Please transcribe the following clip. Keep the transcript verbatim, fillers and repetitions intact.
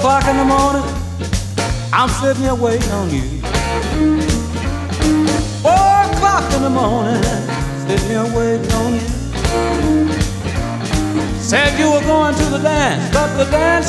o'clock in the morning, I'm sitting here waiting on you. Four o'clock in the morning, sitting here waiting on you. Said you were going to the dance, but the dance